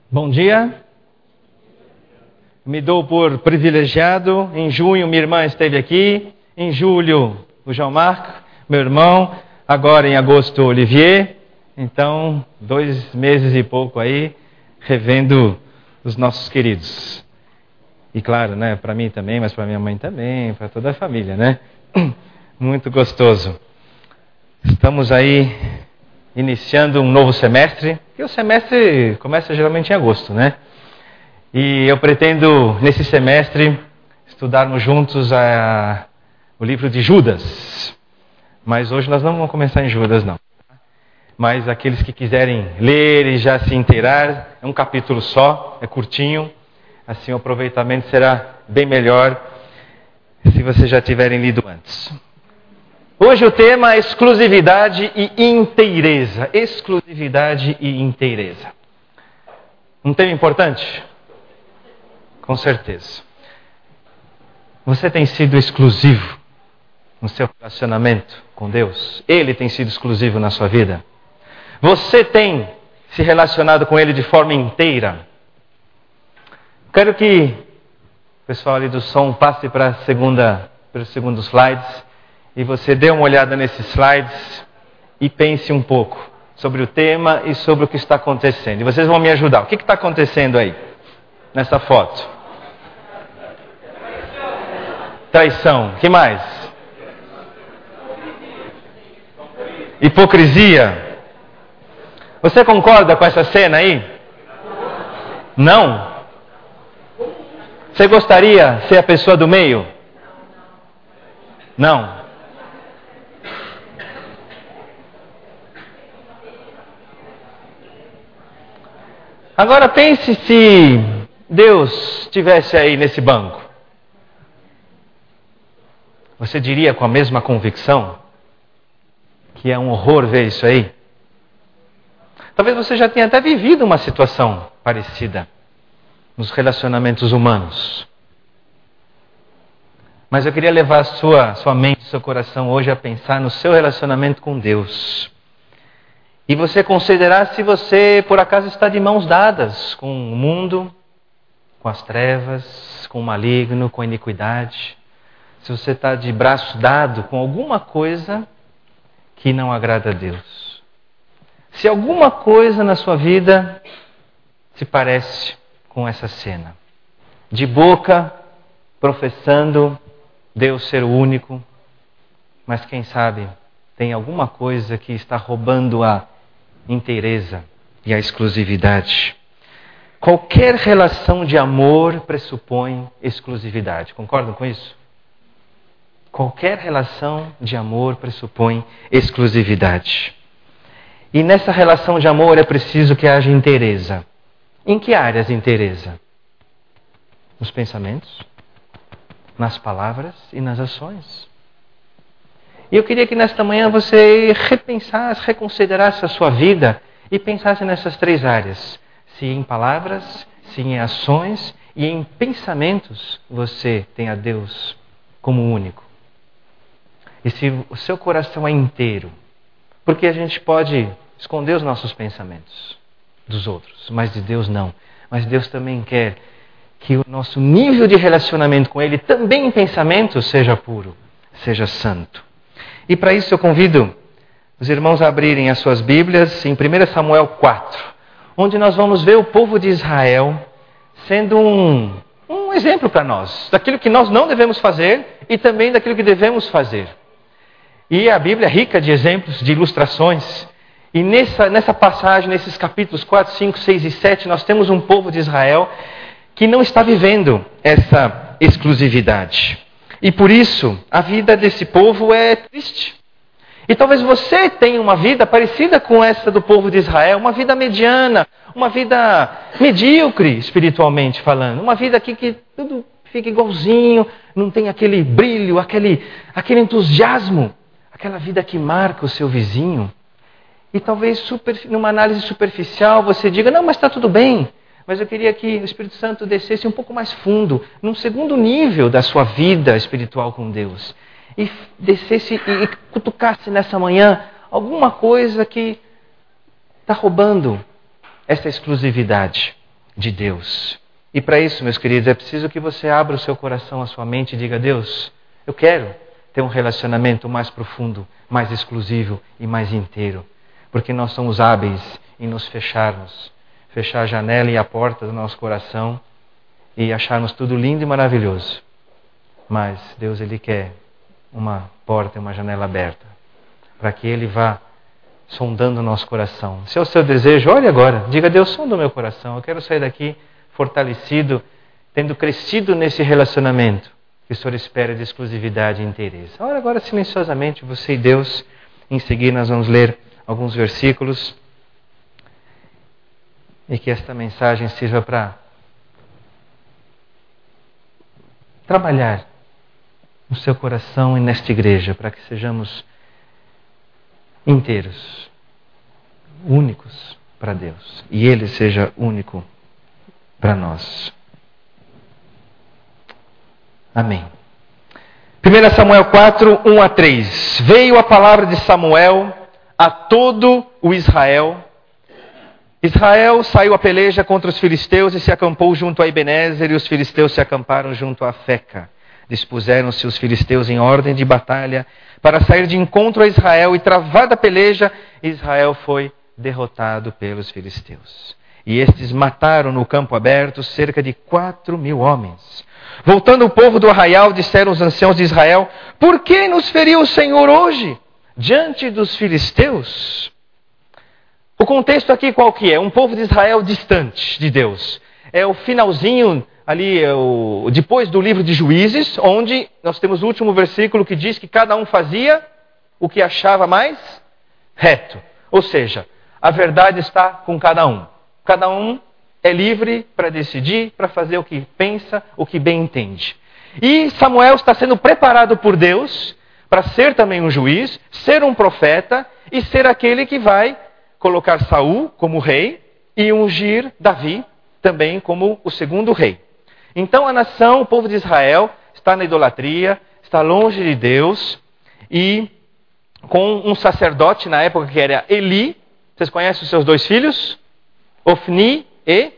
Bom dia. Me dou por privilegiado. Em junho, minha irmã esteve aqui. Em julho, o João Marco, meu irmão. Agora, em agosto, o Olivier. Então, 2 meses e pouco aí, revendo os nossos queridos. E claro, né, para mim também, mas para minha mãe também, para toda a família, né? Muito gostoso. Estamos aí iniciando um novo semestre, e o semestre começa geralmente em agosto, né? E eu pretendo, nesse semestre, estudarmos juntos o livro de Judas. Mas hoje nós não vamos começar em Judas, não. Mas aqueles que quiserem ler e já se inteirar, é um capítulo só, é curtinho, assim o aproveitamento será bem melhor se vocês já tiverem lido antes. Hoje o tema é exclusividade e inteireza. Exclusividade e inteireza. Um tema importante? Com certeza. Você tem sido exclusivo no seu relacionamento com Deus? Ele tem sido exclusivo na sua vida? Você tem se relacionado com Ele de forma inteira? Quero que o pessoal ali do som passe para o segundo slide. E você dê uma olhada nesses slides e pense um pouco sobre o tema e sobre o que está acontecendo. E vocês vão me ajudar. O que está acontecendo aí, nessa foto? Traição. O que mais? Hipocrisia. Você concorda com essa cena aí? Não? Você gostaria de ser a pessoa do meio? Não. Agora pense se Deus estivesse aí nesse banco. Você diria com a mesma convicção que é um horror ver isso aí? Talvez você já tenha até vivido uma situação parecida nos relacionamentos humanos. Mas eu queria levar a sua mente, seu coração hoje a pensar no seu relacionamento com Deus. E você considerar se você, por acaso, está de mãos dadas com o mundo, com as trevas, com o maligno, com a iniquidade. Se você está de braço dado com alguma coisa que não agrada a Deus. Se alguma coisa na sua vida se parece com essa cena. De boca, professando Deus ser o único, mas quem sabe tem alguma coisa que está roubando a inteireza e a exclusividade. Qualquer relação de amor pressupõe exclusividade. Concordam com isso? Qualquer relação de amor pressupõe exclusividade. E nessa relação de amor é preciso que haja inteireza. Em que áreas inteireza? Nos pensamentos, nas palavras e nas ações. E eu queria que nesta manhã você repensasse, reconsiderasse a sua vida e pensasse nessas 3 áreas. Se em palavras, se em ações e em pensamentos você tem a Deus como único. E se o seu coração é inteiro. Porque a gente pode esconder os nossos pensamentos dos outros, mas de Deus não. Mas Deus também quer que o nosso nível de relacionamento com Ele, também em pensamento, seja puro, seja santo. E para isso eu convido os irmãos a abrirem as suas Bíblias em 1 Samuel 4, onde nós vamos ver o povo de Israel sendo um exemplo para nós, daquilo que nós não devemos fazer e também daquilo que devemos fazer. E a Bíblia é rica de exemplos, de ilustrações. E nessa passagem, nesses capítulos 4, 5, 6 e 7, nós temos um povo de Israel que não está vivendo essa exclusividade. E por isso, a vida desse povo é triste. E talvez você tenha uma vida parecida com essa do povo de Israel, uma vida mediana, uma vida medíocre, espiritualmente falando. Uma vida aqui que tudo fica igualzinho, não tem aquele brilho, aquele entusiasmo, aquela vida que marca o seu vizinho. E talvez numa análise superficial você diga, não, mas está tudo bem. Mas eu queria que o Espírito Santo descesse um pouco mais fundo, num segundo nível da sua vida espiritual com Deus. E descesse e cutucasse nessa manhã alguma coisa que está roubando essa exclusividade. de Deus. E para isso, meus queridos, é preciso que você abra o seu coração, a sua mente e diga: Deus, eu quero ter um relacionamento mais profundo, mais exclusivo e mais inteiro. Porque nós somos hábeis em nos fecharmos. Fechar a janela e a porta do nosso coração e acharmos tudo lindo e maravilhoso. Mas Deus, Ele quer uma porta e uma janela aberta, para que Ele vá sondando o nosso coração. Se é o seu desejo, olhe agora, diga: Deus, sonda o meu coração, eu quero sair daqui fortalecido, tendo crescido nesse relacionamento que o Senhor espera de exclusividade e interesse. Ora agora silenciosamente, você e Deus. Em seguida nós vamos ler alguns versículos e que esta mensagem sirva para trabalhar no seu coração e nesta igreja, para que sejamos inteiros, únicos para Deus, e Ele seja único para nós. Amém. 1 Samuel 4, 1 a 3. Veio a palavra de Samuel a todo o Israel. Israel saiu a peleja contra os filisteus e se acampou junto a Ebenezer, e os filisteus se acamparam junto a Feca. Dispuseram-se os filisteus em ordem de batalha para sair de encontro a Israel, e travada a peleja, Israel foi derrotado pelos filisteus. E estes mataram no campo aberto cerca de 4.000 homens. Voltando o povo do arraial, disseram os anciãos de Israel: por que nos feriu o Senhor hoje diante dos filisteus? O contexto aqui qual que é? Um povo de Israel distante de Deus. É o finalzinho ali, depois do livro de Juízes, onde nós temos o último versículo que diz que cada um fazia o que achava mais reto. Ou seja, a verdade está com cada um. Cada um é livre para decidir, para fazer o que pensa, o que bem entende. E Samuel está sendo preparado por Deus para ser também um juiz, ser um profeta e ser aquele que vai colocar Saul como rei e ungir Davi também como o segundo rei. Então a nação, o povo de Israel, está na idolatria, está longe de Deus, e com um sacerdote na época que era Eli. Vocês conhecem os seus dois filhos? Ofni e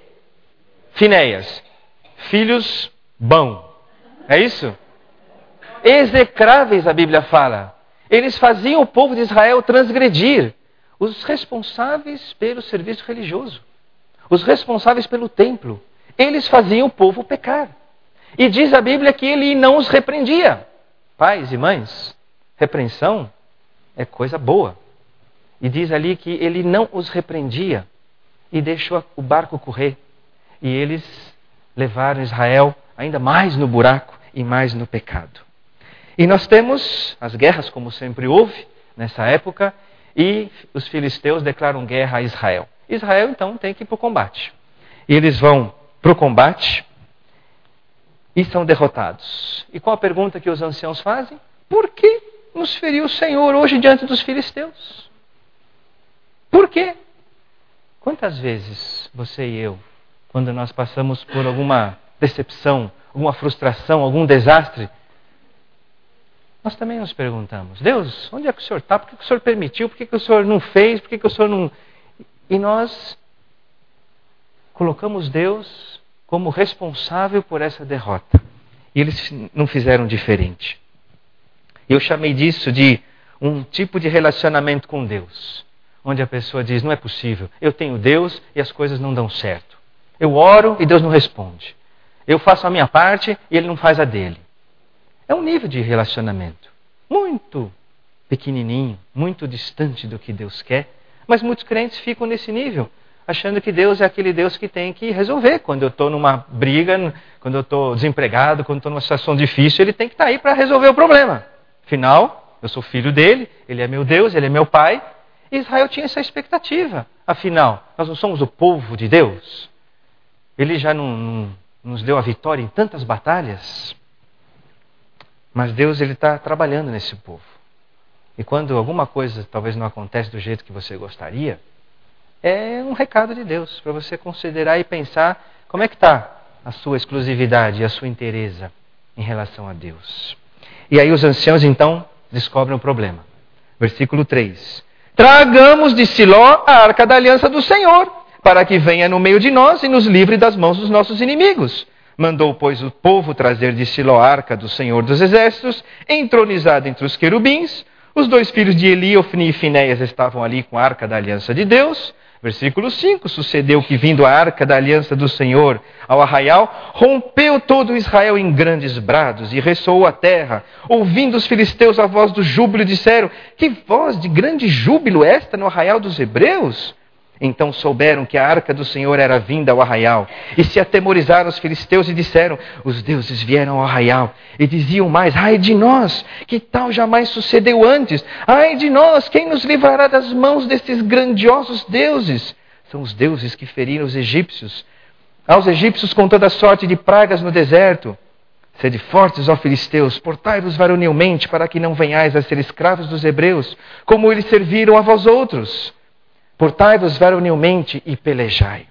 Finéias. Filhos bons. É isso? Execráveis, a Bíblia fala. Eles faziam o povo de Israel transgredir. Os responsáveis pelo serviço religioso. Os responsáveis pelo templo. Eles faziam o povo pecar. E diz a Bíblia que Ele não os repreendia. Pais e mães, repreensão é coisa boa. E diz ali que Ele não os repreendia e deixou o barco correr. E eles levaram Israel ainda mais no buraco e mais no pecado. E nós temos as guerras, como sempre houve nessa época, e os filisteus declaram guerra a Israel. Israel, então, tem que ir para o combate. E eles vão para o combate e são derrotados. E qual a pergunta que os anciãos fazem? Por que nos feriu o Senhor hoje diante dos filisteus? Por quê? Quantas vezes você e eu, quando nós passamos por alguma decepção, alguma frustração, algum desastre, nós também nos perguntamos: Deus, onde é que o Senhor está? Por que o Senhor permitiu? Por que o Senhor não fez? Por que o Senhor não... E nós colocamos Deus como responsável por essa derrota. E eles não fizeram diferente. Eu chamei disso de um tipo de relacionamento com Deus, onde a pessoa diz: não é possível, eu tenho Deus e as coisas não dão certo. Eu oro e Deus não responde. Eu faço a minha parte e Ele não faz a dele. É um nível de relacionamento muito pequenininho, muito distante do que Deus quer, mas muitos crentes ficam nesse nível, achando que Deus é aquele Deus que tem que resolver. Quando eu estou numa briga, quando eu estou desempregado, quando estou numa situação difícil, Ele tem que estar aí para resolver o problema. Afinal, eu sou filho dEle, Ele é meu Deus, Ele é meu Pai. Israel tinha essa expectativa. Afinal, nós não somos o povo de Deus? Ele já não nos deu a vitória em tantas batalhas? Mas Deus, Ele está trabalhando nesse povo. E quando alguma coisa talvez não acontece do jeito que você gostaria, é um recado de Deus para você considerar e pensar como é que está a sua exclusividade e a sua inteireza em relação a Deus. E aí os anciãos então descobrem o problema. Versículo 3. Tragamos de Siló a arca da aliança do Senhor, para que venha no meio de nós e nos livre das mãos dos nossos inimigos. Mandou, pois, o povo trazer de Siló a arca do Senhor dos Exércitos, entronizada entre os querubins. Os 2 filhos de Eli, Ofni e Finéias, estavam ali com a arca da aliança de Deus. Versículo 5, sucedeu que, vindo a arca da aliança do Senhor ao arraial, rompeu todo Israel em grandes brados e ressoou a terra. Ouvindo os filisteus a voz do júbilo, disseram: que voz de grande júbilo esta no arraial dos hebreus? Então souberam que a arca do Senhor era vinda ao arraial, e se atemorizaram os filisteus e disseram: os deuses vieram ao arraial. E diziam mais: ai de nós, que tal jamais sucedeu antes? Ai de nós, quem nos livrará das mãos destes grandiosos deuses? São os deuses que feriram os egípcios, aos egípcios com toda sorte de pragas no deserto. Sede fortes, ó filisteus, portai-vos varonilmente, para que não venhais a ser escravos dos hebreus, como eles serviram a vós outros. Portai-vos varonilmente e pelejai.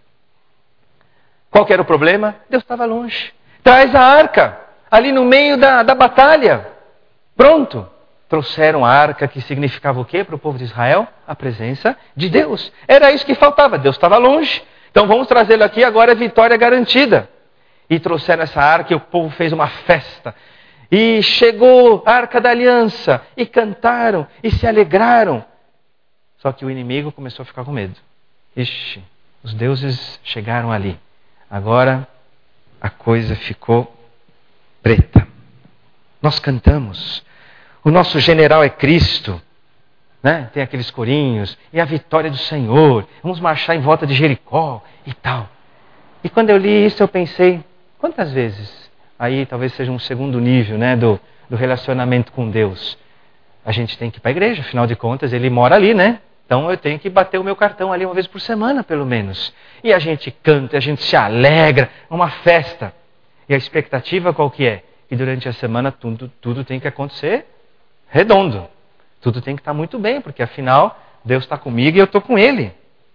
Qual que era o problema? Deus estava longe. Traz a arca, ali no meio da batalha. Pronto. Trouxeram a arca, que significava o quê para o povo de Israel? A presença de Deus. Era isso que faltava, Deus estava longe. Então vamos trazê-lo aqui, agora é vitória garantida. E trouxeram essa arca e o povo fez uma festa. E chegou a arca da aliança, e cantaram, e se alegraram. Só que o inimigo começou a ficar com medo. Ixi, os deuses chegaram ali. Agora a coisa ficou preta. Nós cantamos. O nosso general é Cristo. Né? Tem aqueles corinhos. E a vitória do Senhor. Vamos marchar em volta de Jericó e tal. E quando eu li isso eu pensei, quantas vezes? Aí talvez seja um segundo nível, né, do relacionamento com Deus. A gente tem que ir para a igreja, afinal de contas ele mora ali, né? Então eu tenho que bater o meu cartão ali 1 vez por semana, pelo menos. E a gente canta, a gente se alegra, uma festa. E a expectativa qual que é? Que durante a semana tudo tem que acontecer redondo. Tudo tem que estar muito bem, porque afinal Deus está comigo e eu estou com Ele.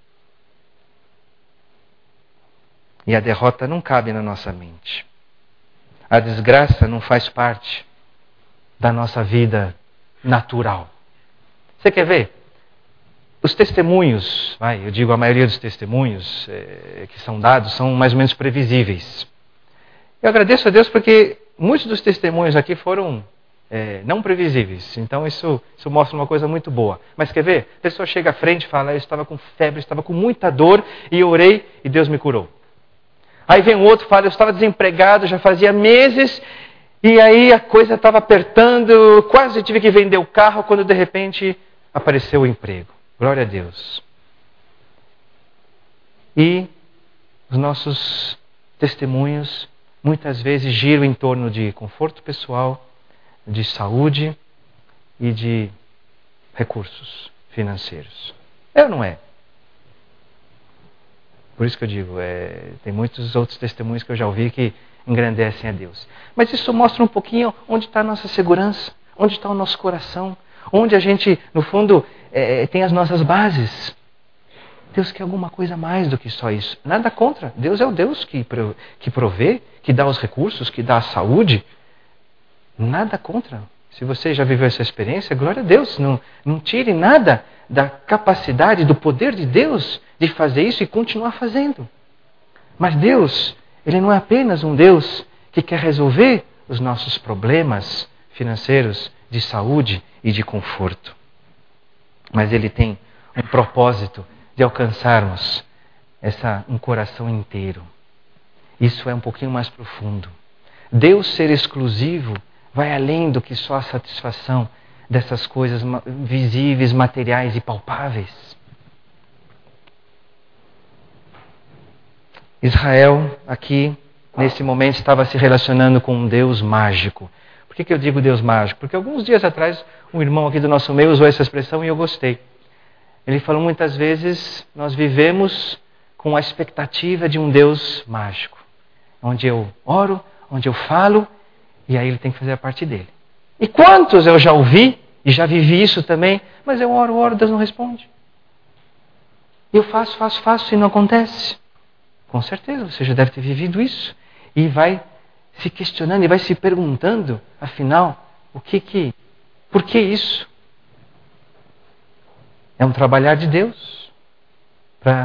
E a derrota não cabe na nossa mente. A desgraça não faz parte da nossa vida natural. Você quer ver? Os testemunhos, eu digo a maioria dos testemunhos que são dados, são mais ou menos previsíveis. Eu agradeço a Deus porque muitos dos testemunhos aqui foram não previsíveis. Então isso mostra uma coisa muito boa. Mas quer ver? A pessoa chega à frente e fala: eu estava com febre, estava com muita dor e eu orei e Deus me curou. Aí vem um outro e fala: eu estava desempregado, já fazia meses e aí a coisa estava apertando, quase tive que vender o carro quando de repente apareceu o emprego. Glória a Deus. E os nossos testemunhos muitas vezes giram em torno de conforto pessoal, de saúde e de recursos financeiros. É ou não é? Por isso que eu digo, tem muitos outros testemunhos que eu já ouvi que engrandecem a Deus. Mas isso mostra um pouquinho onde está a nossa segurança, onde está o nosso coração, onde a gente, no fundo, tem as nossas bases. Deus quer alguma coisa mais do que só isso. Nada contra. Deus é o Deus que provê, que dá os recursos, que dá a saúde. Nada contra. Se você já viveu essa experiência, glória a Deus. Não tire nada da capacidade, do poder de Deus de fazer isso e continuar fazendo. Mas Deus, Ele não é apenas um Deus que quer resolver os nossos problemas financeiros, de saúde e de conforto. Mas Ele tem um propósito de alcançarmos um coração inteiro. Isso é um pouquinho mais profundo. Deus ser exclusivo vai além do que só a satisfação dessas coisas visíveis, materiais e palpáveis. Israel, aqui, nesse momento, estava se relacionando com um Deus mágico. Por que eu digo Deus mágico? Porque alguns dias atrás, um irmão aqui do nosso meio usou essa expressão e eu gostei. Ele falou: muitas vezes nós vivemos com a expectativa de um Deus mágico. Onde eu oro, onde eu falo, e aí Ele tem que fazer a parte dele. E quantos eu já ouvi, e já vivi isso também, mas eu oro, Deus não responde. Eu faço e não acontece. Com certeza, você já deve ter vivido isso. E vai se questionando e vai se perguntando, afinal, por que isso? É um trabalhar de Deus para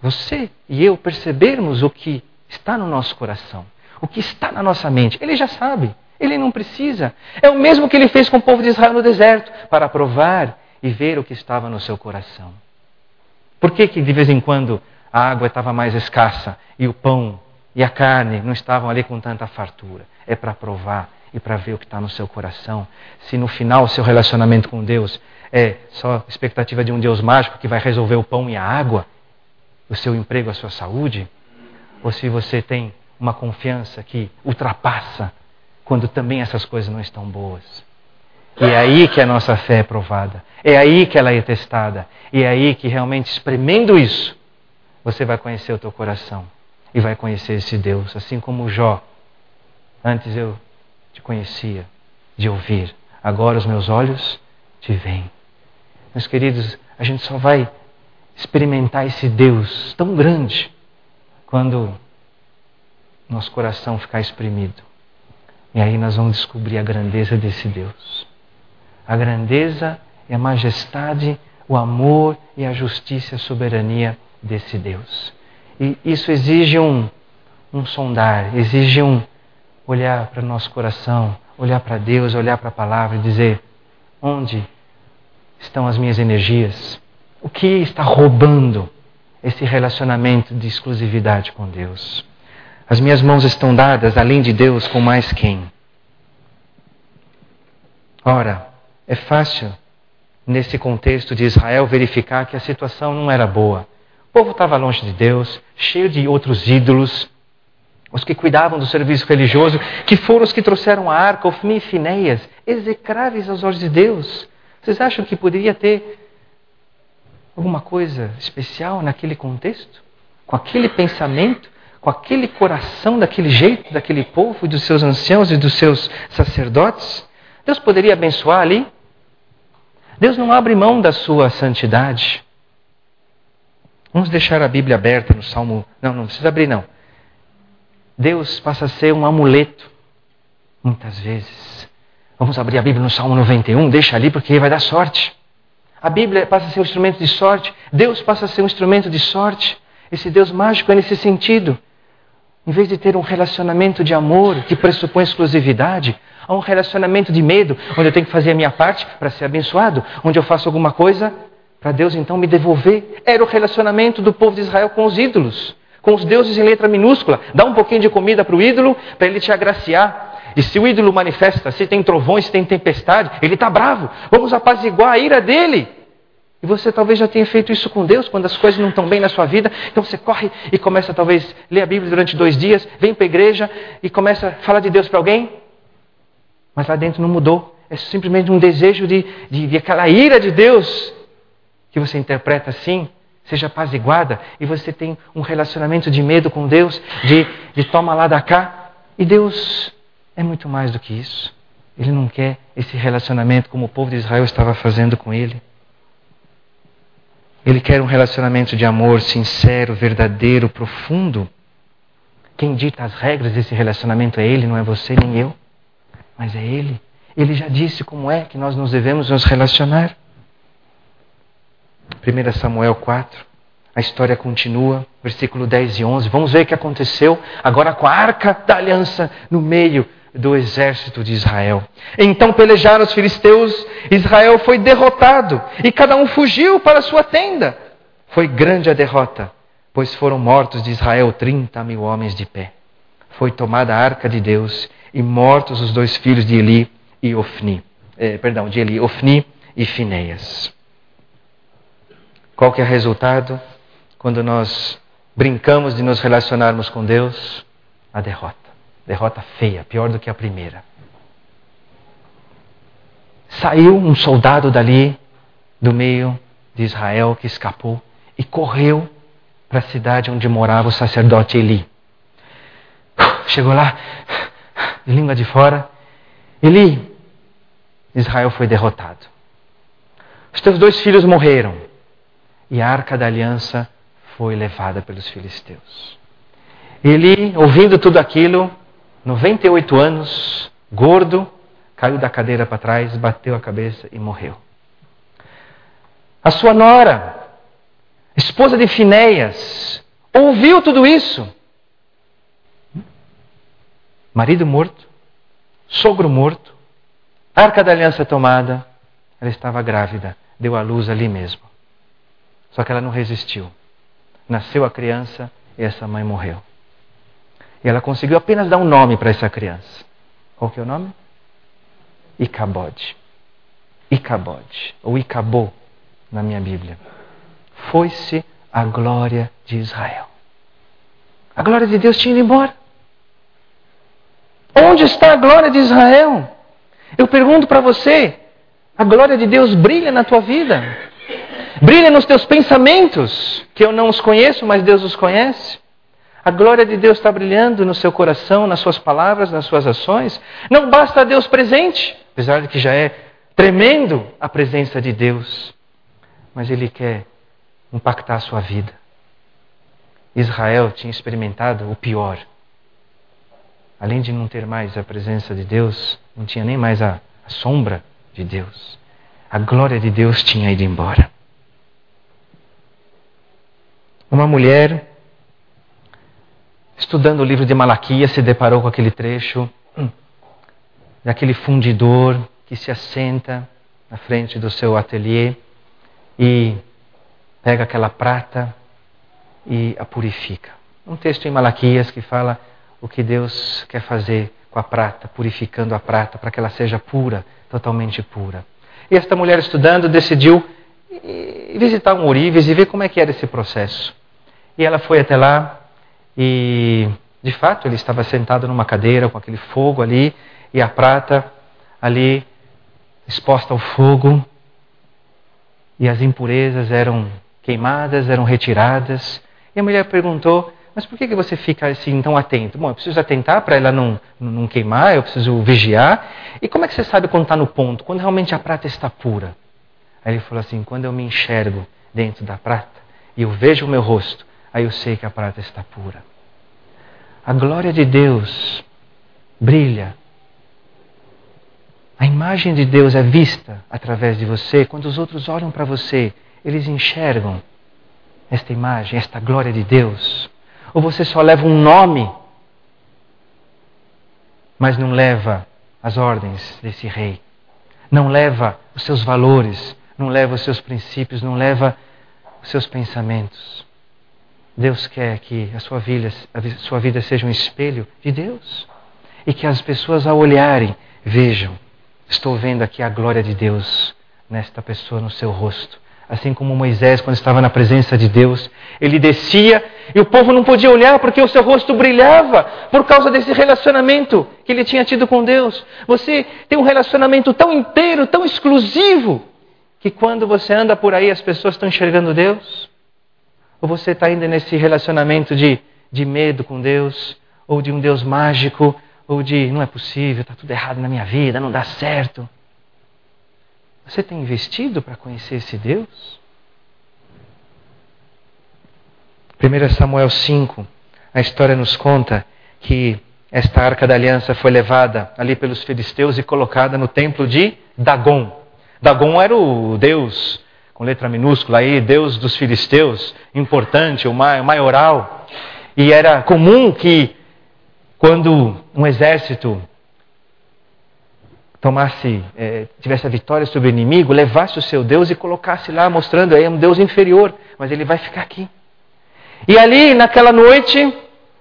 você e eu percebermos o que está no nosso coração, o que está na nossa mente. Ele já sabe, ele não precisa. É o mesmo que ele fez com o povo de Israel no deserto, para provar e ver o que estava no seu coração. Por que de vez em quando a água estava mais escassa e o pão e a carne não estavam ali com tanta fartura? É para provar e para ver o que está no seu coração. Se no final o seu relacionamento com Deus é só expectativa de um Deus mágico que vai resolver o pão e a água, o seu emprego, a sua saúde, ou se você tem uma confiança que ultrapassa quando também essas coisas não estão boas. E é aí que a nossa fé é provada. É aí que ela é testada. E é aí que realmente, espremendo isso, você vai conhecer o teu coração. E vai conhecer esse Deus. Assim como Jó. Antes eu te conhecia de ouvir. Agora os meus olhos te veem. Meus queridos, a gente só vai experimentar esse Deus tão grande quando nosso coração ficar espremido. E aí nós vamos descobrir a grandeza desse Deus. A grandeza e a majestade, o amor e a justiça e a soberania desse Deus. E isso exige um sondar, exige um olhar para o nosso coração, olhar para Deus, olhar para a palavra e dizer: onde estão as minhas energias? O que está roubando esse relacionamento de exclusividade com Deus? As minhas mãos estão dadas, além de Deus, com mais quem? Ora, é fácil, nesse contexto de Israel, verificar que a situação não era boa. O povo estava longe de Deus, cheio de outros ídolos. Os que cuidavam do serviço religioso, que foram os que trouxeram a arca, Ofni e Finéias, execráveis aos olhos de Deus. Vocês acham que poderia ter alguma coisa especial naquele contexto? Com aquele pensamento? Com aquele coração daquele jeito, daquele povo e dos seus anciãos e dos seus sacerdotes? Deus poderia abençoar ali? Deus não abre mão da sua santidade. Vamos deixar a Bíblia aberta no Salmo... Não precisa abrir não. Deus passa a ser um amuleto, muitas vezes. Vamos abrir a Bíblia no Salmo 91, deixa ali porque vai dar sorte. A Bíblia passa a ser um instrumento de sorte. Deus passa a ser um instrumento de sorte. Esse Deus mágico é nesse sentido. Em vez de ter um relacionamento de amor que pressupõe exclusividade, há um relacionamento de medo, onde eu tenho que fazer a minha parte para ser abençoado, onde eu faço alguma coisa para Deus então me devolver. Era o relacionamento do povo de Israel com os ídolos, com os deuses em letra minúscula. Dá um pouquinho de comida para o ídolo, para ele te agraciar. E se o ídolo manifesta, se tem trovões, se tem tempestade, ele está bravo. Vamos apaziguar a ira dele. E você talvez já tenha feito isso com Deus, quando as coisas não estão bem na sua vida. Então você corre e começa talvez a ler a Bíblia durante 2 dias, vem para a igreja e começa a falar de Deus para alguém. Mas lá dentro não mudou. É simplesmente um desejo de aquela ira de Deus, que você interpreta assim, seja apaziguada. E você tem um relacionamento de medo com Deus, de toma lá da cá. E Deus é muito mais do que isso. Ele não quer esse relacionamento como o povo de Israel estava fazendo com ele. Ele quer um relacionamento de amor sincero, verdadeiro, profundo. Quem dita as regras desse relacionamento é Ele, não é você nem eu. Mas é Ele. Ele já disse como é que nós nos devemos nos relacionar. 1 Samuel 4, a história continua, versículo 10 e 11. Vamos ver o que aconteceu agora com a arca da aliança no meio do exército de Israel. Então pelejaram os filisteus, Israel foi derrotado e cada um fugiu para a sua tenda. Foi grande a derrota, pois foram mortos de Israel 30.000 homens de pé. Foi tomada a arca de Deus e mortos os 2 filhos de Eli e Ofni. Ofni e Finéias. Qual que é o resultado quando nós brincamos de nos relacionarmos com Deus? A derrota. Derrota feia, pior do que a primeira. Saiu um soldado dali, do meio de Israel, que escapou e correu para a cidade onde morava o sacerdote Eli. Chegou lá, de língua de fora. Eli, Israel foi derrotado. Os teus 2 filhos morreram. E a arca da aliança foi levada pelos filisteus. Eli, ouvindo tudo aquilo, 98 anos, gordo, caiu da cadeira para trás, bateu a cabeça e morreu. A sua nora, esposa de Finéias, ouviu tudo isso. Marido morto, sogro morto, arca da aliança tomada, ela estava grávida, deu à luz ali mesmo. Só que ela não resistiu. Nasceu a criança e essa mãe morreu. E ela conseguiu apenas dar um nome para essa criança. Qual que é o nome? Icabode. Icabode, ou Icabô na minha Bíblia. Foi-se a glória de Israel. A glória de Deus tinha ido embora. Onde está a glória de Israel? Eu pergunto para você, a glória de Deus brilha na tua vida? Brilha nos teus pensamentos, que eu não os conheço, mas Deus os conhece? A glória de Deus está brilhando no seu coração, nas suas palavras, nas suas ações? Não basta Deus presente, apesar de que já é tremendo a presença de Deus, mas Ele quer impactar a sua vida. Israel tinha experimentado o pior. Além de não ter mais a presença de Deus, não tinha nem mais a sombra de Deus. A glória de Deus tinha ido embora. Uma mulher, estudando o livro de Malaquias, se deparou com aquele trecho daquele fundidor que se assenta na frente do seu ateliê e pega aquela prata e a purifica. Um texto em Malaquias que fala o que Deus quer fazer com a prata, purificando a prata para que ela seja pura, totalmente pura. E esta mulher estudando decidiu visitar um ourives e ver como é que era esse processo. E ela foi até lá e, de fato, ele estava sentado numa cadeira com aquele fogo ali e a prata ali exposta ao fogo e as impurezas eram queimadas, eram retiradas. E a mulher perguntou: mas por que você fica assim tão atento? Bom, eu preciso atentar para ela não queimar, eu preciso vigiar. E como é que você sabe quando está no ponto? Quando realmente a prata está pura? Aí ele falou assim: quando eu me enxergo dentro da prata e eu vejo o meu rosto, aí eu sei que a prata está pura. A glória de Deus brilha. A imagem de Deus é vista através de você. Quando os outros olham para você, eles enxergam esta imagem, esta glória de Deus. Ou você só leva um nome, mas não leva as ordens desse rei. Não leva os seus valores, não leva os seus princípios, não leva os seus pensamentos. Deus quer que a sua vida seja um espelho de Deus. E que as pessoas ao olharem, vejam: estou vendo aqui a glória de Deus nesta pessoa, no seu rosto. Assim como Moisés, quando estava na presença de Deus, ele descia e o povo não podia olhar porque o seu rosto brilhava por causa desse relacionamento que ele tinha tido com Deus. Você tem um relacionamento tão inteiro, tão exclusivo, que quando você anda por aí as pessoas estão enxergando Deus? Ou você está ainda nesse relacionamento de medo com Deus, ou de um Deus mágico, ou de não é possível, está tudo errado na minha vida, não dá certo? Você tem investido para conhecer esse Deus? 1 Samuel 5, a história nos conta que esta arca da aliança foi levada ali pelos filisteus e colocada no templo de Dagom. Dagom era o deus, com letra minúscula aí, deus dos filisteus, importante, o maioral. E era comum que quando um exército tivesse a vitória sobre o inimigo, levasse o seu Deus e colocasse lá, mostrando aí um Deus inferior, mas ele vai ficar aqui. E ali, naquela noite,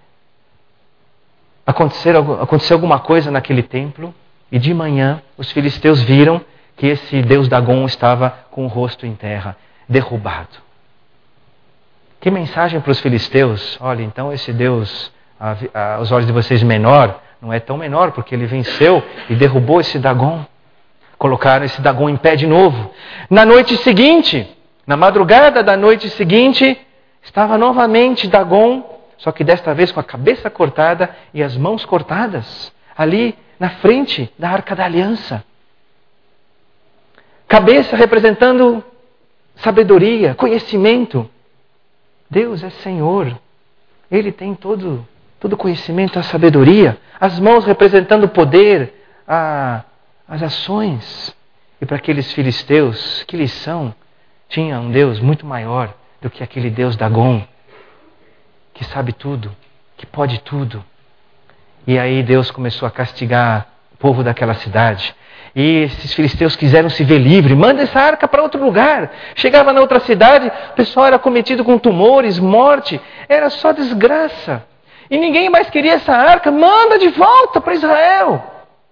aconteceu alguma coisa naquele templo, e de manhã os filisteus viram que esse Deus Dagom estava com o rosto em terra, derrubado. Que mensagem para os filisteus? Olha, então esse Deus, aos olhos de vocês menor, não é tão menor, porque ele venceu e derrubou esse Dagom. Colocaram esse Dagom em pé de novo. Na noite seguinte, na madrugada da noite seguinte, estava novamente Dagom, só que desta vez com a cabeça cortada e as mãos cortadas, ali na frente da Arca da Aliança. Cabeça representando sabedoria, conhecimento. Deus é Senhor. Ele tem todo conhecimento, a sabedoria. As mãos representando o poder, as ações. E para aqueles filisteus, que lição? Tinha um Deus muito maior do que aquele Deus Dagon, que sabe tudo, que pode tudo. E aí Deus começou a castigar o povo daquela cidade. E esses filisteus quiseram se ver livre. Manda essa arca para outro lugar. Chegava na outra cidade, o pessoal era cometido com tumores, morte. Era só desgraça. E ninguém mais queria essa arca. Manda de volta para Israel.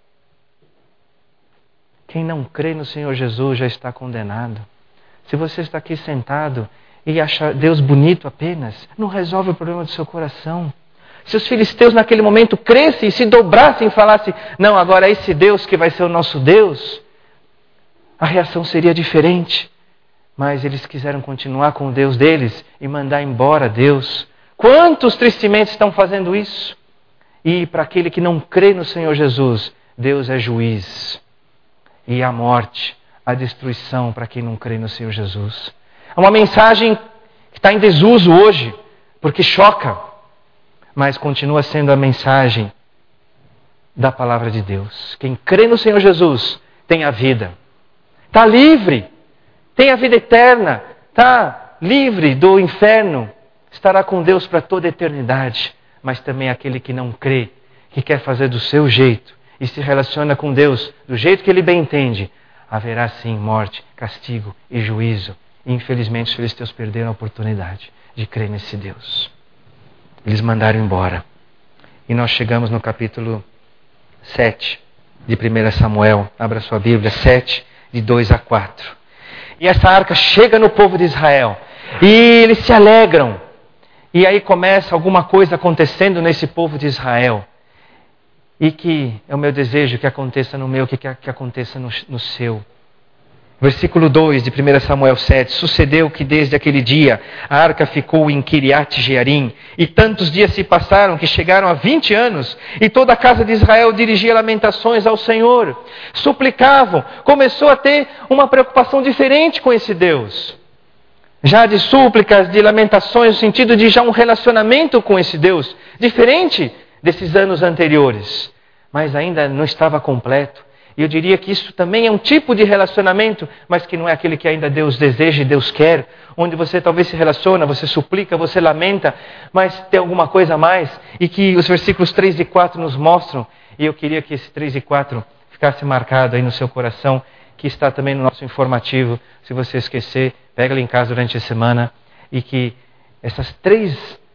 Quem não crê no Senhor Jesus já está condenado. Se você está aqui sentado e acha Deus bonito apenas, não resolve o problema do seu coração. Se os filisteus naquele momento crescem e se dobrassem e falassem, não, agora é esse Deus que vai ser o nosso Deus, a reação seria diferente. Mas eles quiseram continuar com o Deus deles e mandar embora Deus. Quantos tristemente estão fazendo isso? E para aquele que não crê no Senhor Jesus, Deus é juiz. E a morte, a destruição para quem não crê no Senhor Jesus. É uma mensagem que está em desuso hoje, porque choca. Mas continua sendo a mensagem da palavra de Deus. Quem crê no Senhor Jesus tem a vida. Está livre. Tem a vida eterna. Está livre do inferno. Estará com Deus para toda a eternidade. Mas também aquele que não crê, que quer fazer do seu jeito e se relaciona com Deus do jeito que ele bem entende, haverá sim morte, castigo e juízo. E infelizmente os filisteus perderam a oportunidade de crer nesse Deus. Eles mandaram embora. E nós chegamos no capítulo 7 de 1 Samuel. Abra sua Bíblia, 7, de 2 a 4. E essa arca chega no povo de Israel. E eles se alegram. E aí começa alguma coisa acontecendo nesse povo de Israel. E que é o meu desejo que aconteça no meu, que aconteça no seu. Versículo 2 de 1 Samuel 7. Sucedeu que desde aquele dia a arca ficou em Kiriat Jearim, e tantos dias se passaram que chegaram a 20 anos, e toda a casa de Israel dirigia lamentações ao Senhor. Suplicavam, começou a ter uma preocupação diferente com esse Deus. Já de súplicas, de lamentações, no sentido de já um relacionamento com esse Deus, diferente desses anos anteriores. Mas ainda não estava completo. E eu diria que isso também é um tipo de relacionamento, mas que não é aquele que ainda Deus deseja e Deus quer, onde você talvez se relaciona, você suplica, você lamenta, mas tem alguma coisa a mais, e que os versículos 3 e 4 nos mostram, e eu queria que esse 3 e 4 ficasse marcado aí no seu coração, que está também no nosso informativo, se você esquecer, pega ele em casa durante a semana, e que essas 3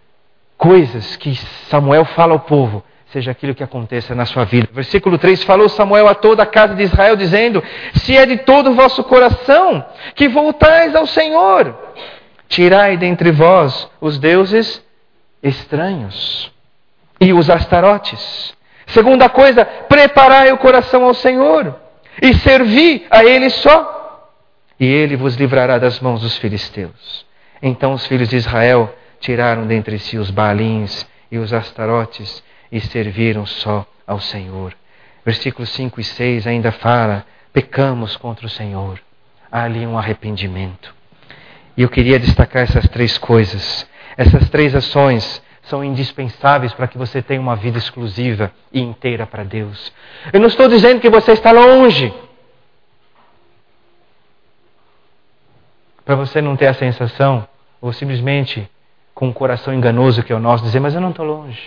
coisas que Samuel fala ao povo, seja aquilo que aconteça na sua vida. Versículo 3, falou Samuel a toda a casa de Israel, dizendo, se é de todo o vosso coração que voltais ao Senhor, tirai dentre vós os deuses estranhos e os astarotes. Segunda coisa, preparai o coração ao Senhor e servi a Ele só, e Ele vos livrará das mãos dos filisteus. Então os filhos de Israel tiraram dentre si os Baalins e os astarotes, e serviram só ao Senhor. Versículos 5 e 6 ainda fala, pecamos contra o Senhor. Há ali um arrependimento. E eu queria destacar essas 3 coisas. Essas 3 ações são indispensáveis para que você tenha uma vida exclusiva e inteira para Deus. Eu não estou dizendo que você está longe. Para você não ter a sensação, ou simplesmente com um coração enganoso que é o nosso, dizer, mas eu não estou longe.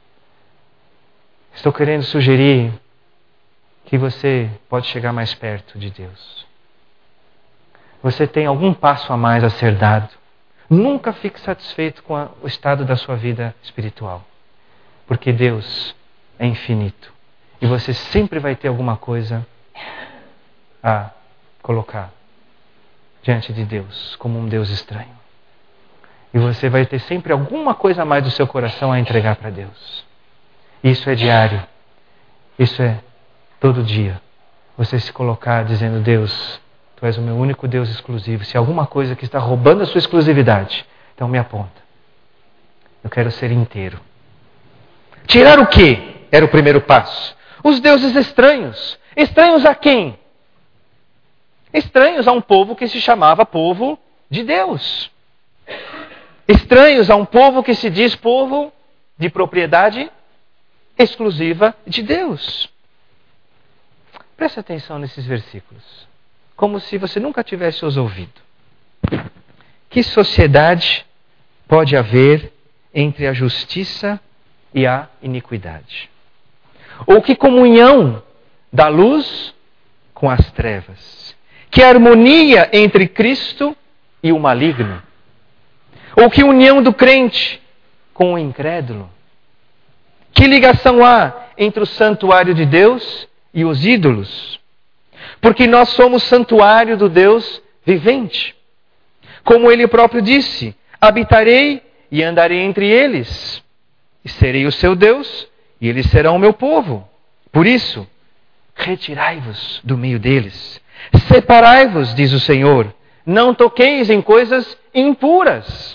Estou querendo sugerir que você pode chegar mais perto de Deus. Você tem algum passo a mais a ser dado. Nunca fique satisfeito com o estado da sua vida espiritual. Porque Deus é infinito. E você sempre vai ter alguma coisa a colocar diante de Deus, como um Deus estranho. E você vai ter sempre alguma coisa a mais do seu coração a entregar para Deus. Isso é diário. Isso é todo dia. Você se colocar dizendo, Deus, Tu és o meu único Deus exclusivo. Se há alguma coisa que está roubando a sua exclusividade, então me aponta. Eu quero ser inteiro. Tirar o quê? Era o primeiro passo. Os deuses estranhos. Estranhos a quem? Estranhos a um povo que se chamava povo de Deus. Estranhos a um povo que se diz povo de propriedade exclusiva de Deus. Preste atenção nesses versículos. Como se você nunca tivesse os ouvido. Que sociedade pode haver entre a justiça e a iniquidade? Ou que comunhão da luz com as trevas? Que harmonia entre Cristo e o maligno? Ou que união do crente com o incrédulo? Que ligação há entre o santuário de Deus e os ídolos? Porque nós somos santuário do Deus vivente. Como Ele próprio disse, habitarei e andarei entre eles, e serei o seu Deus, e eles serão o meu povo. Por isso, retirai-vos do meio deles. Separai-vos, diz o Senhor. Não toqueis em coisas impuras.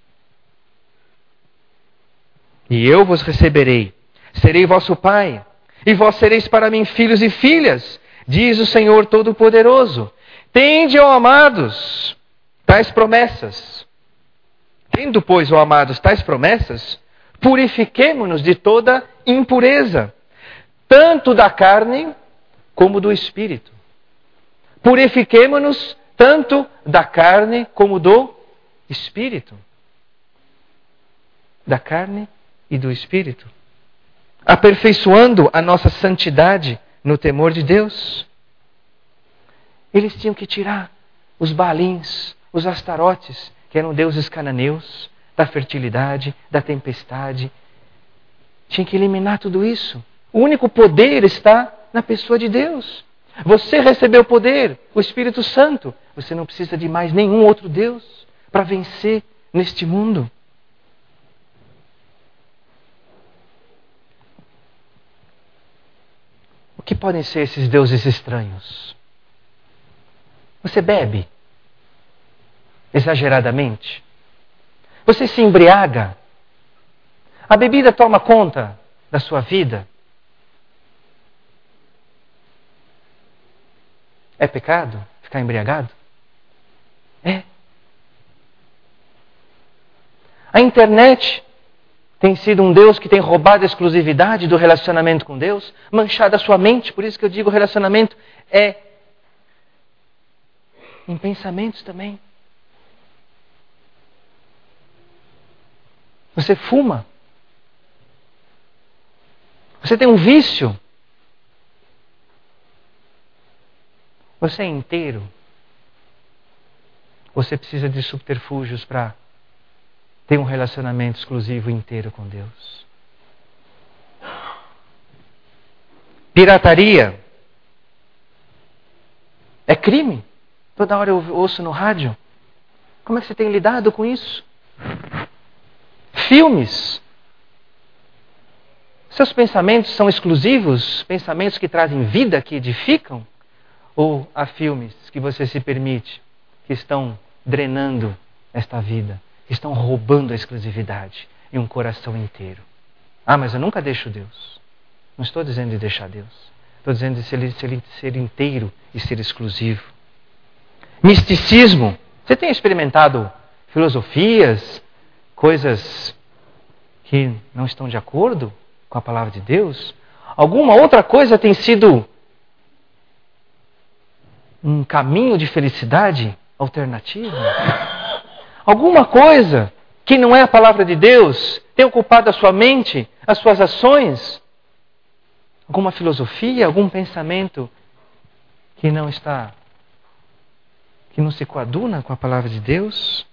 E eu vos receberei. Serei vosso pai. E vós sereis para mim filhos e filhas, diz o Senhor Todo-Poderoso. Tende, ó amados, tais promessas. Tendo, pois, ó amados, tais promessas, purifiquemo-nos de toda impureza, tanto da carne como do espírito. Purifiquemo-nos tanto da carne como do espírito. Da carne e do espírito. Aperfeiçoando a nossa santidade no temor de Deus. Eles tinham que tirar os Baalins, os Astarotes, que eram deuses cananeus, da fertilidade, da tempestade. Tinha que eliminar tudo isso. O único poder está na pessoa de Deus. Você recebeu o poder, o Espírito Santo. Você não precisa de mais nenhum outro Deus para vencer neste mundo. O que podem ser esses deuses estranhos? Você bebe exageradamente? Você se embriaga? A bebida toma conta da sua vida? É pecado ficar embriagado? É. A internet tem sido um Deus que tem roubado a exclusividade do relacionamento com Deus, manchado a sua mente. Por isso que eu digo relacionamento é em pensamentos também. Você fuma. Você tem um vício. Você é inteiro. Você precisa de subterfúgios para ter um relacionamento exclusivo inteiro com Deus. Pirataria é crime. Toda hora eu ouço no rádio. Como é que você tem lidado com isso? Filmes. Seus pensamentos são exclusivos? Pensamentos que trazem vida, que edificam? Ou há filmes que você se permite, que estão drenando esta vida, que estão roubando a exclusividade e um coração inteiro? Ah, mas eu nunca deixo Deus. Não estou dizendo de deixar Deus. Estou dizendo de ser inteiro e ser exclusivo. Misticismo. Você tem experimentado filosofias, coisas que não estão de acordo com a palavra de Deus? Alguma outra coisa tem sido um caminho de felicidade alternativo? Alguma coisa que não é a palavra de Deus tem ocupado a sua mente, as suas ações? Alguma filosofia, algum pensamento que não se coaduna com a palavra de Deus?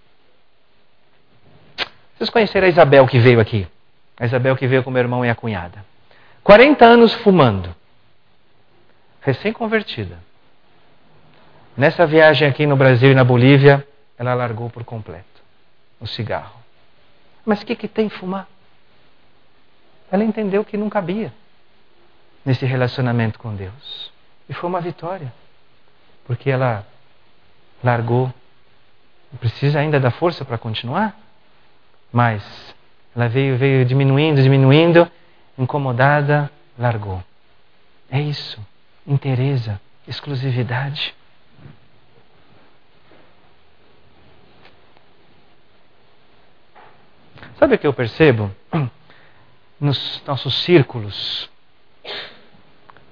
Vocês conheceram a Isabel que veio aqui? A Isabel que veio com meu irmão e a cunhada. 40 anos fumando. Recém-convertida. Nessa viagem aqui no Brasil e na Bolívia, ela largou por completo o cigarro. Mas o que tem fumar? Ela entendeu que não cabia nesse relacionamento com Deus. E foi uma vitória. Porque ela largou. Precisa ainda da força para continuar? Mas ela veio diminuindo, incomodada, largou. É isso. Inteireza, exclusividade. Sabe o que eu percebo? Nos nossos círculos.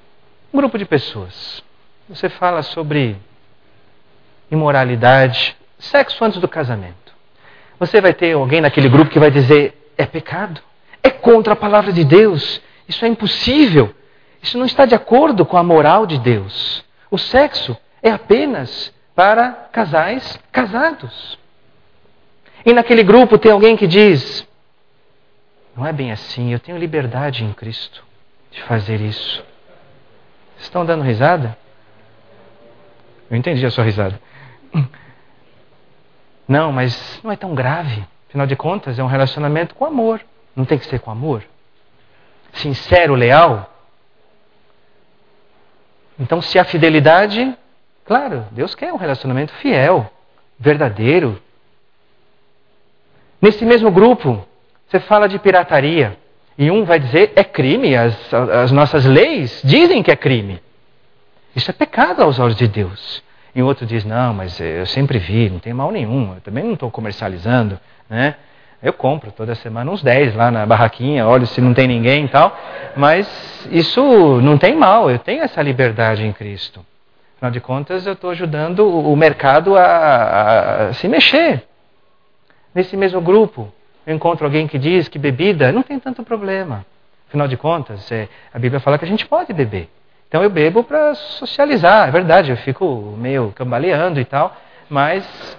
Um grupo de pessoas. Você fala sobre imoralidade, sexo antes do casamento. Você vai ter alguém naquele grupo que vai dizer, é pecado, é contra a palavra de Deus, isso é impossível, isso não está de acordo com a moral de Deus. O sexo é apenas para casais casados. E naquele grupo tem alguém que diz, não é bem assim, eu tenho liberdade em Cristo de fazer isso. Vocês estão dando risada? Eu entendi a sua risada. Não, mas não é tão grave. Afinal de contas, é um relacionamento com amor. Não tem que ser com amor? Sincero, leal? Então, se há fidelidade, claro, Deus quer um relacionamento fiel, verdadeiro. Nesse mesmo grupo, você fala de pirataria. E um vai dizer, é crime, as nossas leis dizem que é crime. Isso é pecado aos olhos de Deus. E o outro diz, não, mas eu sempre vi, não tem mal nenhum, eu também não estou comercializando, né? Eu compro toda semana uns 10 lá na barraquinha, olho se não tem ninguém e tal, mas isso não tem mal, eu tenho essa liberdade em Cristo. Afinal de contas, eu estou ajudando o mercado a se mexer. Nesse mesmo grupo, eu encontro alguém que diz que bebida não tem tanto problema. Afinal de contas, a Bíblia fala que a gente pode beber. Então eu bebo para socializar, é verdade, eu fico meio cambaleando e tal, mas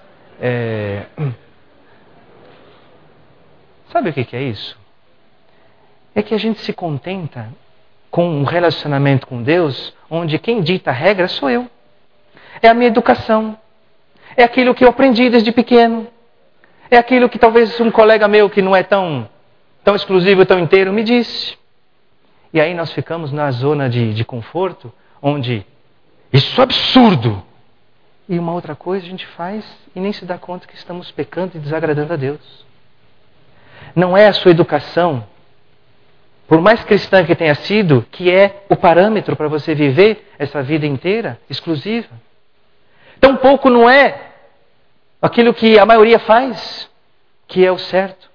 sabe o que é isso? É que a gente se contenta com um relacionamento com Deus, onde quem dita a regra sou eu. É a minha educação, é aquilo que eu aprendi desde pequeno, é aquilo que talvez um colega meu que não é tão exclusivo, tão inteiro, me disse. E aí nós ficamos na zona de conforto, onde isso é absurdo. E uma outra coisa a gente faz e nem se dá conta que estamos pecando e desagradando a Deus. Não é a sua educação, por mais cristã que tenha sido, que é o parâmetro para você viver essa vida inteira exclusiva. Tampouco não é aquilo que a maioria faz, que é o certo.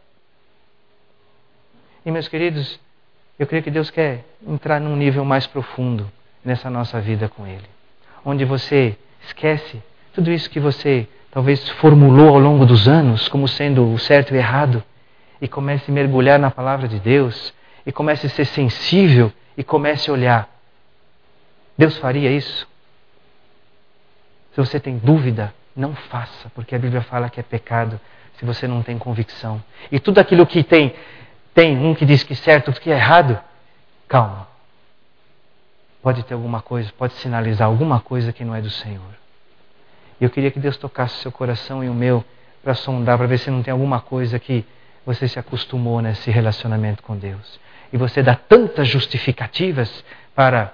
E meus queridos, eu creio que Deus quer entrar num nível mais profundo nessa nossa vida com Ele. Onde você esquece tudo isso que você talvez formulou ao longo dos anos como sendo o certo e o errado. E comece a mergulhar na palavra de Deus. E comece a ser sensível e comece a olhar. Deus faria isso? Se você tem dúvida, não faça. Porque a Bíblia fala que é pecado se você não tem convicção. E tudo aquilo que tem um que diz que é certo, outro que é errado. Calma. Pode ter alguma coisa, pode sinalizar alguma coisa que não é do Senhor. E eu queria que Deus tocasse o seu coração e o meu para sondar, para ver se não tem alguma coisa que você se acostumou nesse relacionamento com Deus. E você dá tantas justificativas para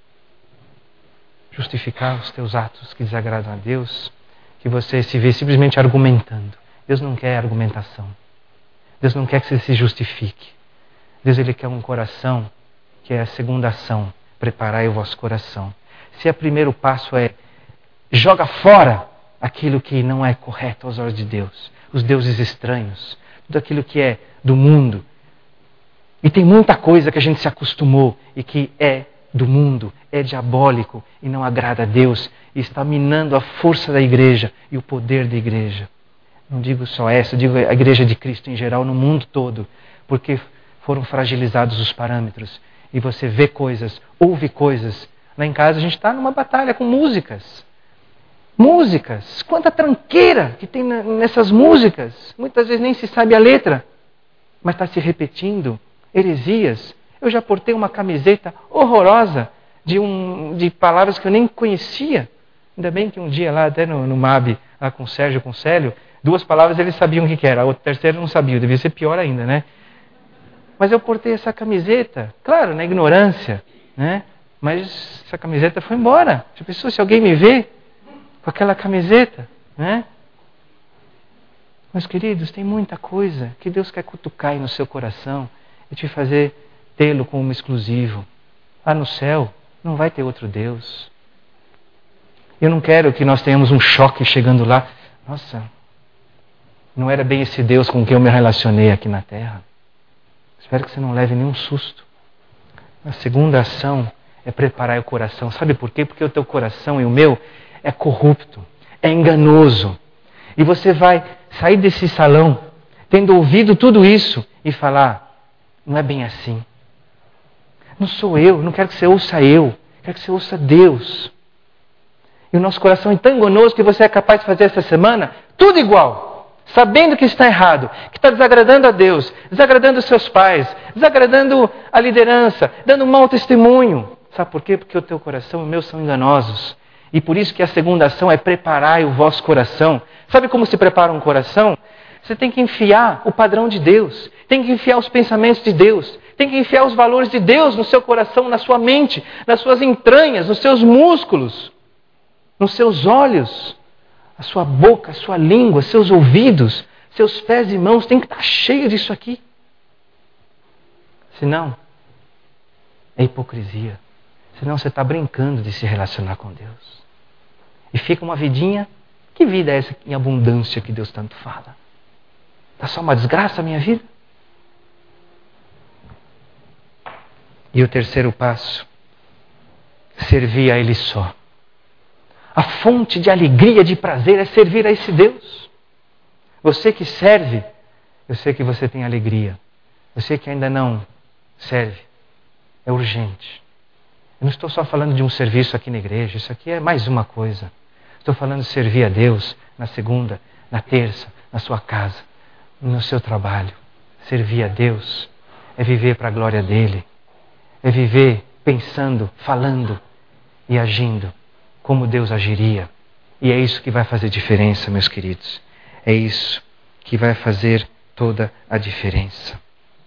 justificar os teus atos que desagradam a Deus, que você se vê simplesmente argumentando. Deus não quer argumentação. Deus não quer que você se justifique. Deus, Ele quer um coração, que é a segunda ação, preparai o vosso coração. Se o primeiro passo é, joga fora aquilo que não é correto aos olhos de Deus, os deuses estranhos, tudo aquilo que é do mundo. E tem muita coisa que a gente se acostumou e que é do mundo, é diabólico e não agrada a Deus e está minando a força da igreja e o poder da igreja. Não digo só essa, eu digo a igreja de Cristo em geral, no mundo todo, porque foram fragilizados os parâmetros. E você vê coisas, ouve coisas. Lá em casa a gente está numa batalha com músicas. Músicas! Quanta tranqueira que tem nessas músicas. Muitas vezes nem se sabe a letra, mas está se repetindo. Heresias. Eu já portei uma camiseta horrorosa de palavras que eu nem conhecia. Ainda bem que um dia lá, até no MAB, lá com o Sérgio, com o Célio, 2 palavras eles sabiam o que era, a terceira não sabia, devia ser pior ainda, né? Mas eu portei essa camiseta, claro, na ignorância, né? Mas essa camiseta foi embora. Já pensou se alguém me vê com aquela camiseta, né? Meus queridos, tem muita coisa que Deus quer cutucar aí no seu coração e te fazer tê-lo como exclusivo. Lá no céu não vai ter outro Deus. Eu não quero que nós tenhamos um choque chegando lá. Nossa, não era bem esse Deus com quem eu me relacionei aqui na terra. Espero que você não leve nenhum susto. A segunda ação é preparar o coração. Sabe por quê? Porque o teu coração e o meu é corrupto, é enganoso. E você vai sair desse salão, tendo ouvido tudo isso, e falar, não é bem assim. Não sou eu, não quero que você ouça eu, quero que você ouça Deus. E o nosso coração é tão enganoso que você é capaz de fazer essa semana tudo igual, sabendo que está errado, que está desagradando a Deus, desagradando os seus pais, desagradando a liderança, dando um mau testemunho. Sabe por quê? Porque o teu coração e o meu são enganosos. E por isso que a segunda ação é preparar o vosso coração. Sabe como se prepara um coração? Você tem que enfiar o padrão de Deus, tem que enfiar os pensamentos de Deus, tem que enfiar os valores de Deus no seu coração, na sua mente, nas suas entranhas, nos seus músculos, nos seus olhos, a sua boca, a sua língua, seus ouvidos, seus pés e mãos, tem que estar cheio disso aqui. Senão, é hipocrisia. Senão você está brincando de se relacionar com Deus. E fica uma vidinha, que vida é essa em abundância que Deus tanto fala? Está só uma desgraça a minha vida? E o terceiro passo, servir a Ele só. A fonte de alegria, de prazer é servir a esse Deus. Você que serve, eu sei que você tem alegria. Você que ainda não serve, é urgente. Eu não estou só falando de um serviço aqui na igreja, isso aqui é mais uma coisa. Estou falando de servir a Deus na segunda, na terça, na sua casa, no seu trabalho. Servir a Deus é viver para a glória dEle. É viver pensando, falando e agindo como Deus agiria. E é isso que vai fazer diferença, meus queridos. É isso que vai fazer toda a diferença.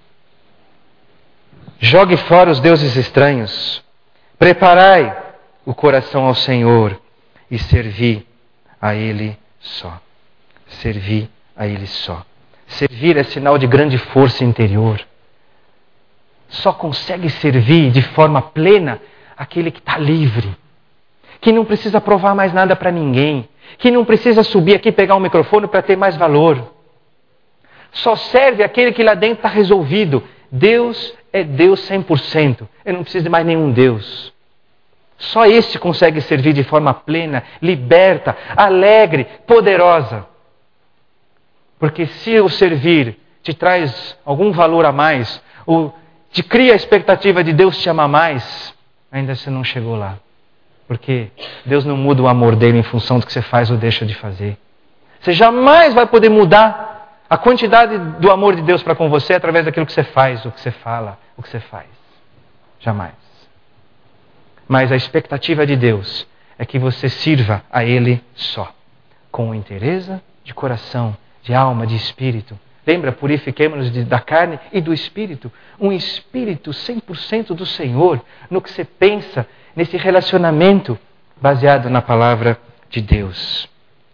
Jogue fora os deuses estranhos. Preparai o coração ao Senhor e servi a Ele só. Servi a Ele só. Servir é sinal de grande força interior. Só consegue servir de forma plena aquele que está livre, que não precisa provar mais nada para ninguém, que não precisa subir aqui e pegar um microfone para ter mais valor. Só serve aquele que lá dentro está resolvido. Deus é Deus 100%. Eu não preciso de mais nenhum Deus. Só este consegue servir de forma plena, liberta, alegre, poderosa. Porque se o servir te traz algum valor a mais, ou te cria a expectativa de Deus te amar mais, ainda você não chegou lá. Porque Deus não muda o amor dele em função do que você faz ou deixa de fazer. Você jamais vai poder mudar a quantidade do amor de Deus para com você através daquilo que você faz, o que você fala, o que você faz. Jamais. Mas a expectativa de Deus é que você sirva a Ele só, com inteireza de coração, de alma, de espírito. Lembra, purifiquemo-nos da carne e do espírito. Um espírito 100% do Senhor, no que você pensa, nesse relacionamento baseado na palavra de Deus.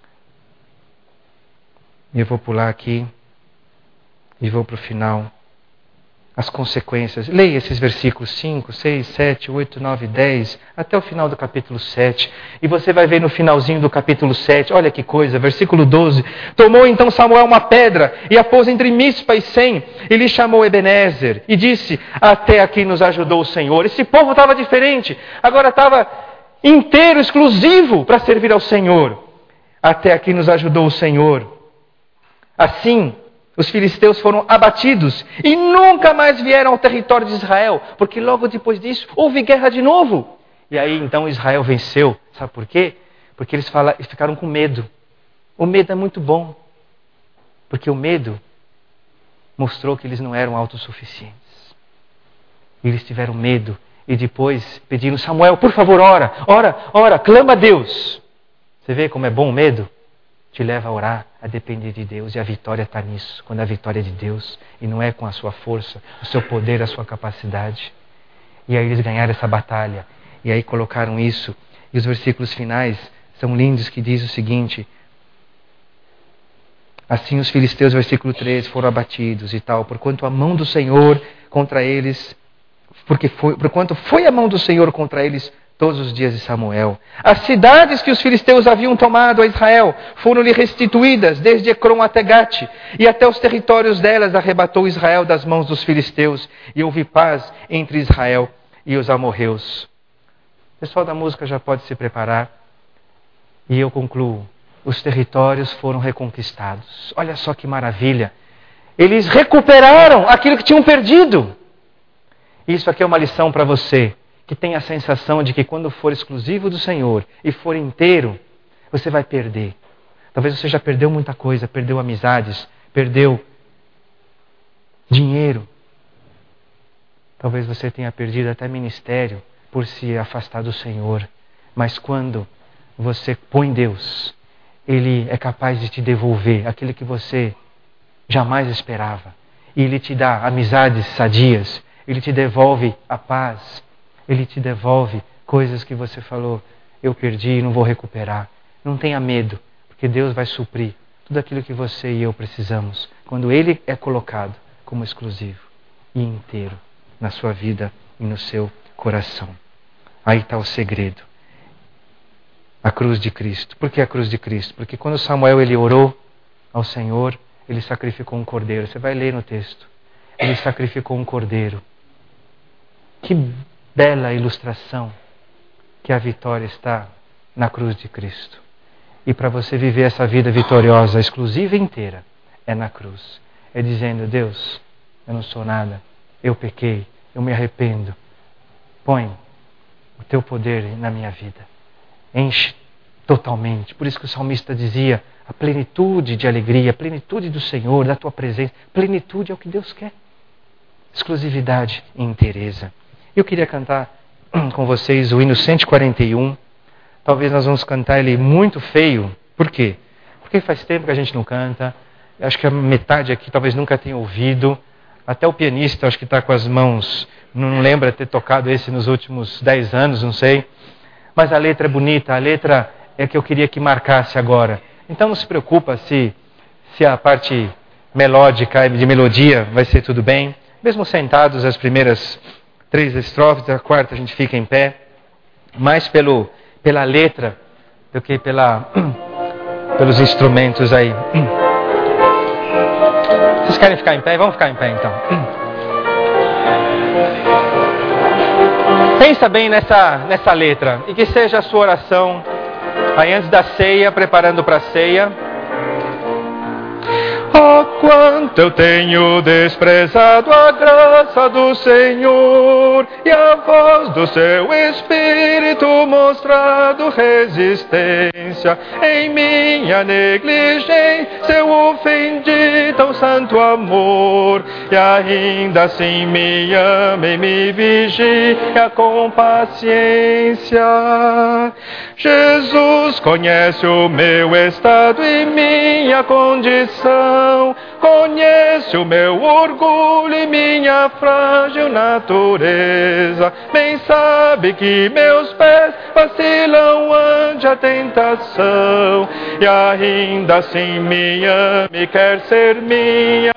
Eu vou pular aqui e vou para o final. As consequências. Leia esses versículos 5, 6, 7, 8, 9, 10, até o final do capítulo 7. E você vai ver no finalzinho do capítulo 7, olha que coisa, versículo 12. Tomou então Samuel uma pedra e a pôs entre Mispa e Sem, e lhe chamou Ebenezer, e disse, até aqui nos ajudou o Senhor. Esse povo estava diferente, agora estava inteiro, exclusivo para servir ao Senhor. Até aqui nos ajudou o Senhor. Assim, os filisteus foram abatidos e nunca mais vieram ao território de Israel, porque logo depois disso houve guerra de novo. E aí então Israel venceu. Sabe por quê? Porque eles ficaram com medo. O medo é muito bom, porque o medo mostrou que eles não eram autossuficientes. E eles tiveram medo e depois pediram, Samuel, por favor, ora, clama a Deus. Você vê como é bom o medo? Te leva a orar, a depender de Deus, e a vitória está nisso, quando a vitória é de Deus, e não é com a sua força, o seu poder, a sua capacidade. E aí eles ganharam essa batalha, e aí colocaram isso, e os versículos finais são lindos, que diz o seguinte, assim os filisteus, versículo 13, foram abatidos e tal, porquanto a mão do Senhor contra eles, porquanto foi a mão do Senhor contra eles todos os dias de Samuel. As cidades que os filisteus haviam tomado a Israel foram-lhe restituídas, desde Ecrom até Gate, e até os territórios delas arrebatou Israel das mãos dos filisteus, e houve paz entre Israel e os amorreus. O pessoal da música já pode se preparar, e eu concluo. os territórios foram reconquistados. Olha só que maravilha! Eles recuperaram aquilo que tinham perdido. Isso aqui é uma lição para você, que tem a sensação de que quando for exclusivo do Senhor e for inteiro, você vai perder. Talvez você já perdeu muita coisa, perdeu amizades, perdeu dinheiro. Talvez você tenha perdido até ministério por se afastar do Senhor. Mas quando você põe Deus, Ele é capaz de te devolver aquilo que você jamais esperava. E Ele te dá amizades sadias. Ele te devolve a paz. Ele te devolve coisas que você falou, eu perdi e não vou recuperar. Não tenha medo, porque Deus vai suprir tudo aquilo que você e eu precisamos, quando Ele é colocado como exclusivo e inteiro na sua vida e no seu coração. Aí está o segredo. A cruz de Cristo. Por que a cruz de Cristo? Porque quando Samuel ele orou ao Senhor, ele sacrificou um cordeiro. Você vai ler no texto. Ele sacrificou um cordeiro. Que bela ilustração que a vitória está na cruz de Cristo. E para você viver essa vida vitoriosa, exclusiva e inteira, é na cruz. É dizendo, Deus, eu não sou nada, eu pequei, eu me arrependo. Põe o teu poder na minha vida. Enche totalmente. Por isso que o salmista dizia, a plenitude de alegria, a plenitude do Senhor, da tua presença. Plenitude é o que Deus quer. Exclusividade e inteireza. Eu queria cantar com vocês o hino 141. Talvez nós vamos cantar ele muito feio. Por quê? Porque faz tempo que a gente não canta. Eu acho que a metade aqui talvez nunca tenha ouvido. Até o pianista, acho que está com as mãos, não lembra ter tocado esse nos últimos 10 anos, não sei. Mas a letra é bonita, a letra é que eu queria que marcasse agora. Então não se preocupa se a parte melódica, de melodia, vai ser tudo bem. Mesmo sentados, as primeiras 3 estrofes, a quarta a gente fica em pé. Mais pela letra do que pelos instrumentos aí. Vocês querem ficar em pé? Vamos ficar em pé então. Pensa bem nessa letra e que seja a sua oração aí antes da ceia, preparando para a ceia. Oh, quanto eu tenho desprezado a graça do Senhor e a voz do seu Espírito mostrado resistência. Em minha negligência eu ofendi tão santo amor e ainda assim me ama e me vigia com paciência. Jesus conhece o meu estado e minha condição, conhece o meu orgulho e minha frágil natureza, bem sabe que meus pés vacilam ante a tentação, e ainda assim me ama e quer ser minha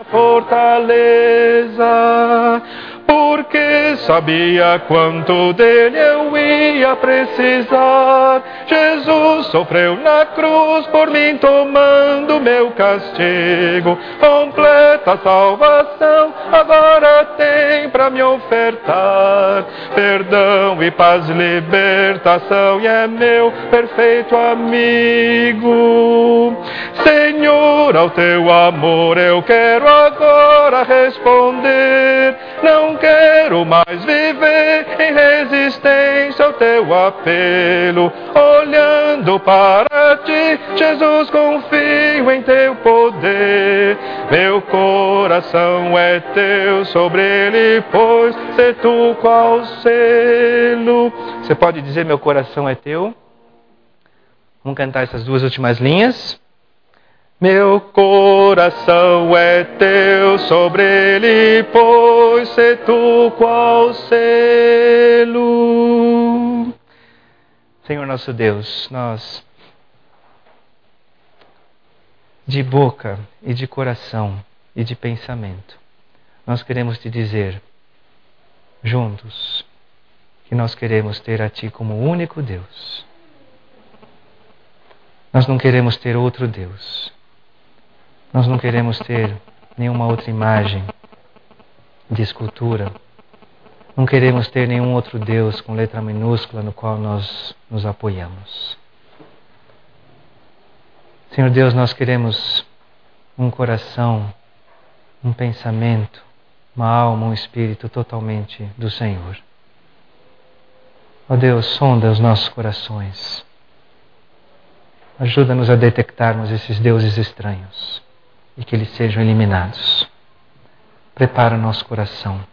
fortaleza. Porque sabia quanto dele eu ia precisar. Jesus sofreu na cruz por mim, tomando meu castigo. Completa salvação agora tem para me ofertar. Perdão e paz, libertação, e é meu perfeito amigo. Senhor, ao teu amor eu quero agora responder. Não quero mais viver em resistência ao teu apelo. Olhando para ti, Jesus, confio em teu poder. Meu coração é teu, sobre ele, pois sê tu qual selo. Você pode dizer, meu coração é teu? Vamos cantar essas 2 últimas linhas. Meu coração é teu, sobre ele, pois sê tu qual selo. Senhor nosso Deus, nós, de boca e de coração e de pensamento, nós queremos te dizer, juntos, que nós queremos ter a ti como único Deus. Nós não queremos ter outro Deus. Nós não queremos ter nenhuma outra imagem de escultura. Não queremos ter nenhum outro Deus com letra minúscula no qual nós nos apoiamos. Senhor Deus, nós queremos um coração, um pensamento, uma alma, um espírito totalmente do Senhor. Ó Deus, sonda os nossos corações. Ajuda-nos a detectarmos esses deuses estranhos e que eles sejam eliminados. Prepara o nosso coração.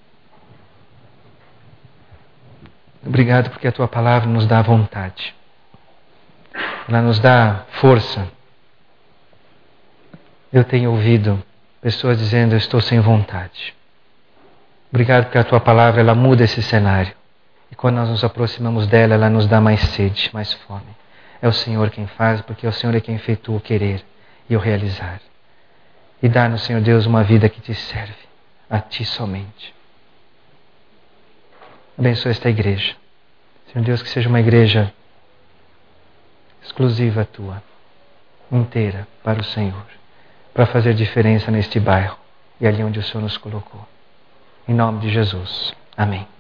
Obrigado porque a Tua palavra nos dá vontade. Ela nos dá força. Eu tenho ouvido pessoas dizendo, eu estou sem vontade. Obrigado porque a Tua palavra ela muda esse cenário. E quando nós nos aproximamos dela, ela nos dá mais sede, mais fome. É o Senhor quem faz, porque é o Senhor quem efetua o querer e o realizar. E dá-nos, Senhor Deus, uma vida que Te serve, a Ti somente. Abençoa esta igreja. Senhor Deus, que seja uma igreja exclusiva Tua, inteira para o Senhor, para fazer diferença neste bairro e ali onde o Senhor nos colocou. Em nome de Jesus. Amém.